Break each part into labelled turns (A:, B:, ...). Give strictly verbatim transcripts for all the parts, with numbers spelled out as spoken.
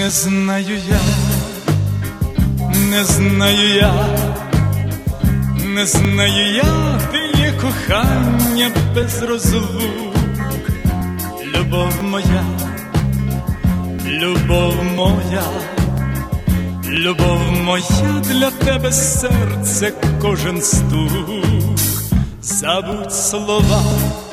A: Не знаю я, не знаю я, не знаю я, де є кохання без розлук. Любов моя, любов моя, любов моя, для тебе серце кожен стук. Забудь слова,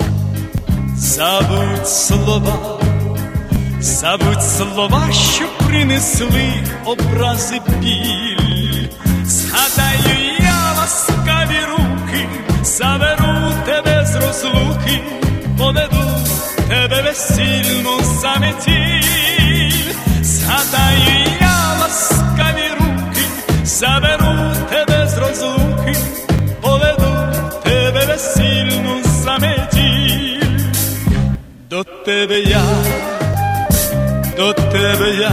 A: забудь слова, забудь слова, що принесли образи біль. Згадаю я ласкаві руки, заберу тебе з розлуки, поведу тебе весільну заметіль. Згадаю я ласкаві руки, заберу тебе з розлуки, поведу тебе весільну заметіль. До тебе я, до тебе я,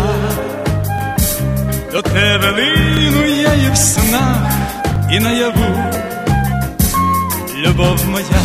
A: до тебе лину я і в снах, і наяву. Любов моя,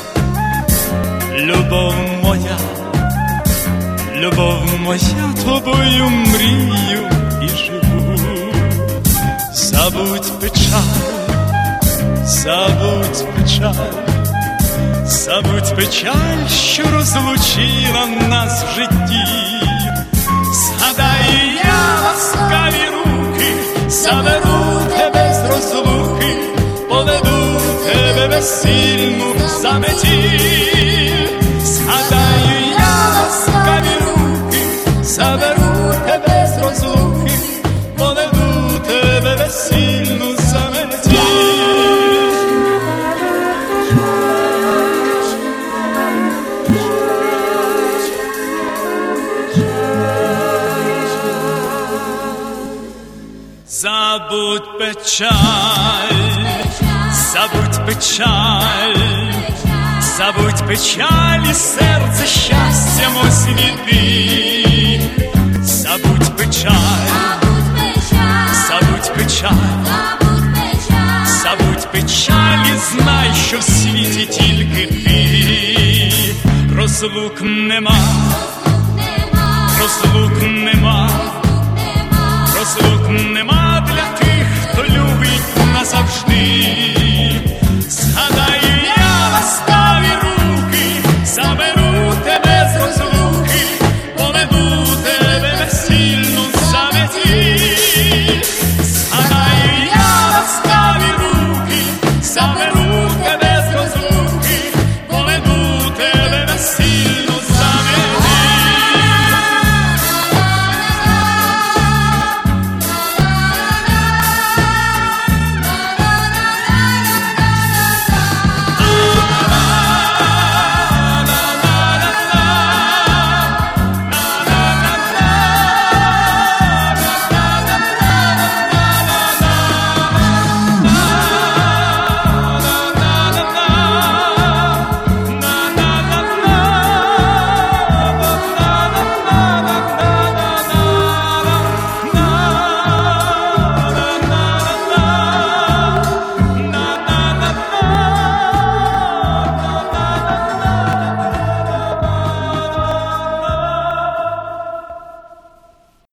A: любов моя, любов моя, тобою мрію і живу. Забудь печаль, забудь печаль, забудь печаль, що розлучила нас в житті. Згадаю я ласкаві руки, заберу тебе з розлуки, поведу тебе весільну заметіль. Згадаю я ласкаві руки, заберу тебе з розлуки, поведу тебе весільну заметіль. Забудь печаль, забудь печаль, забудь печаль і серце щастям освіти. Забудь печаль, забудь печаль, забудь печаль і знай, що в світі тільки ти. Розлук нема, розлук нема, розлук нема.